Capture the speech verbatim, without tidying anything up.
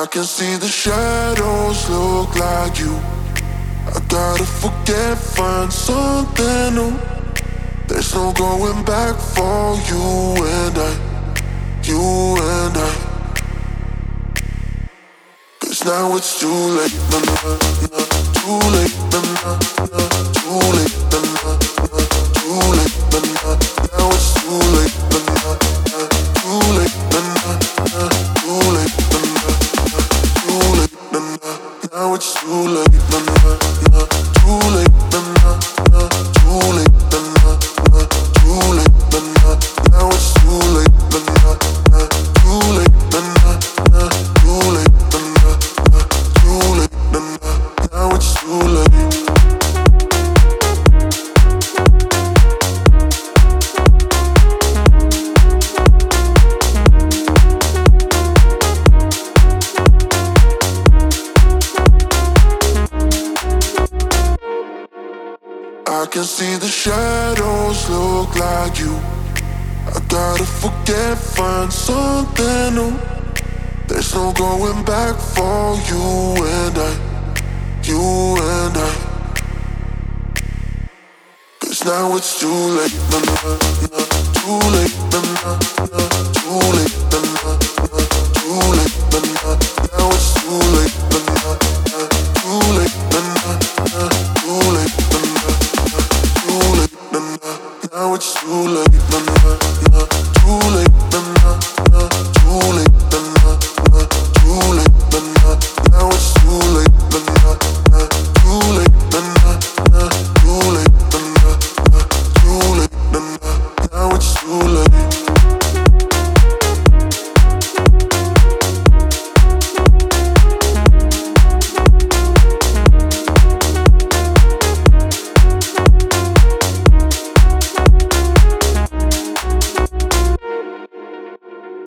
can see the shadows look like you. I gotta forget, find something new. There's no going back for you and I, you and I. Cause now it's too late, na na na, too late, na na na, too late, na na na, too late, na na. Now it's too late, na na na, too late, na na na, too late, na na na, too late, na na. Now it's too late, na na na, too late, na na na, too late, na na na, too late, na na. Now it's too late, na na na, too late, na na na, too late, na na na, too late, na na. Now it's too late. I can see the shadows look like you. I gotta forget, find something new. There's no going back for you and I, you and I. Cause now it's too late, na na na, too late, na na na, too late, na na na, too late.